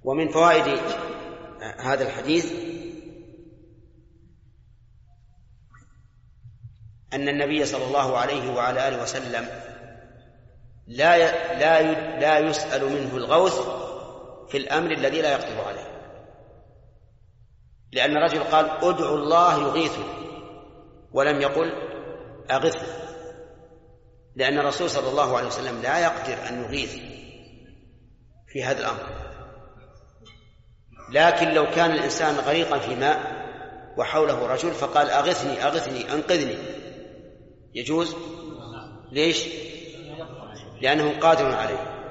ومن فوائد هذا الحديث أن النبي صلى الله عليه وعلى آله وسلم لا يسأل منه الغوث في الأمر الذي لا يقدر عليه، لأن الرجل قال ادعوا الله يغيثه ولم يقل أغثه، لأن الرسول صلى الله عليه وسلم لا يقدر أن يغيث في هذا الأمر. لكن لو كان الإنسان غريقا في ماء وحوله رجل فقال أغثني أغثني أنقذني يجوز. ليش؟ لأنه قادر عليه.